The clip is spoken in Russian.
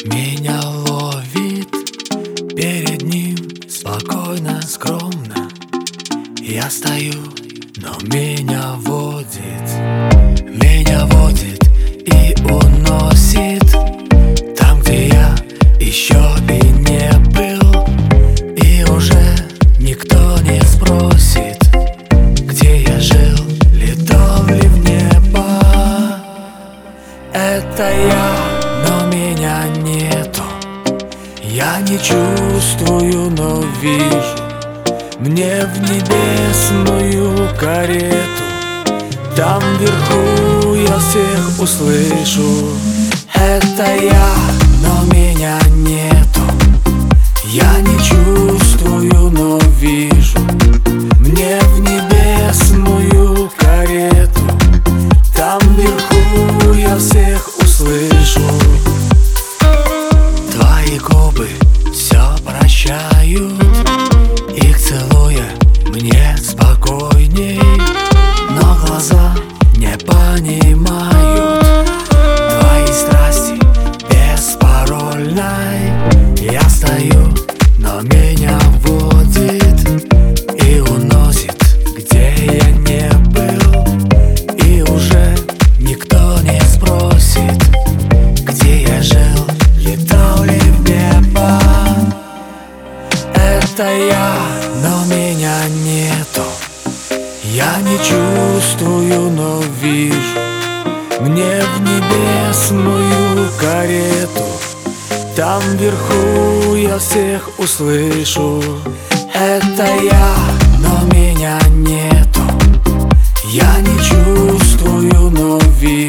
меня ловит, перед ним спокойно, скромно. Я стою, но меня водит и уносит там, где я еще и не был. И уже никто не спросит, где я жил, летал ли в небо. Это я, но меня нету. Я не чувствую, но вижу. Мне в небесную карету. Там вверху я всех услышу. Это я, но меня нету. Я не чувствую, но вижу. Мне в небесную карету. Там вверху я всех услышу. Твои губы все прощают. Их целуя мне спокойней. Но глаза не понимают твои страсти беспарольной. Я стою, но меня водит и уносит, где я не был. И уже никто не спросит, где я жил, летал ли в небо. Это я, но меня нету. Я не чувствую, но вижу. Мне в небесную карету. Там вверху я всех услышу. Это я, но меня нету. Я не чувствую, но вижу.